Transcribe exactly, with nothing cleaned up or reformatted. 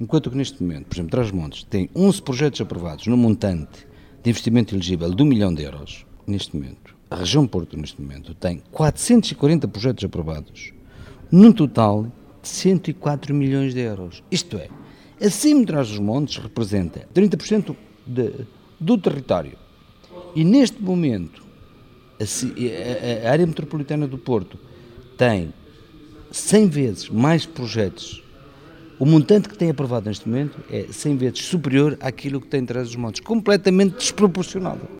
Enquanto que neste momento, por exemplo, Trás-os-Montes tem onze projetos aprovados no montante de investimento elegível de um milhão de euros, neste momento, a região Porto, neste momento, tem quatrocentos e quarenta projetos aprovados, num total de cento e quatro milhões de euros. Isto é, acima de Trás-os-Montes representa trinta por cento de, do território. E neste momento, a, a, a área metropolitana do Porto tem cem vezes mais projetos. O montante que tem aprovado neste momento é cem vezes superior àquilo que tem Trás-os-Montes, completamente desproporcionado.